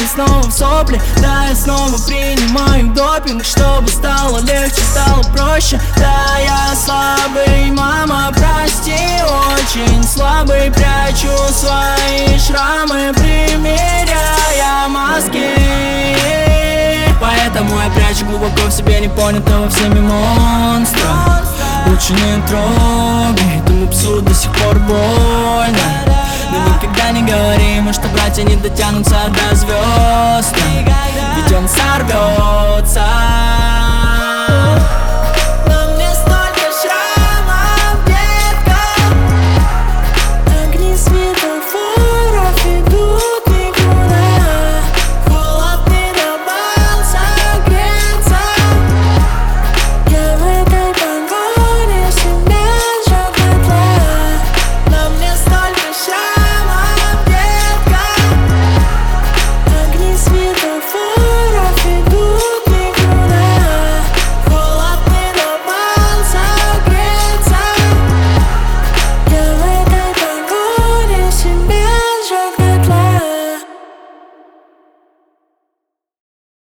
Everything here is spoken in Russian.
снова в сопли. Да, я снова принимаю допинг, чтобы стало легче, стало проще. Да, я слабый, мама, прости, очень слабый. Прячу свои шрамы, примеряя маски. Поэтому я прячу глубоко в себе непонятого всеми монстра. Лучше не трогай, этому псу до сих пор больно. Но никогда не говорим, что братья не дотянутся до звезд, ведь он сорвется.